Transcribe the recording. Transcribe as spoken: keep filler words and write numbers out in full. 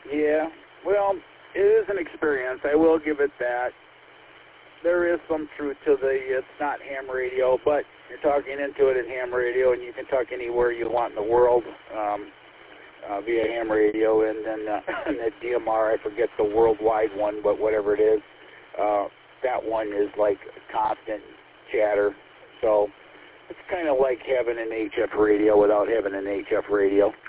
Yeah, well, it is an experience. I will give it that. There is some truth to the, it's not ham radio, but you're talking into it in ham radio, and you can talk anywhere you want in the world um, uh, via ham radio. And then uh, and that D M R, I forget the worldwide one, but whatever it is, uh, that one is like constant chatter. So it's kind of like having an H F radio without having an H F radio.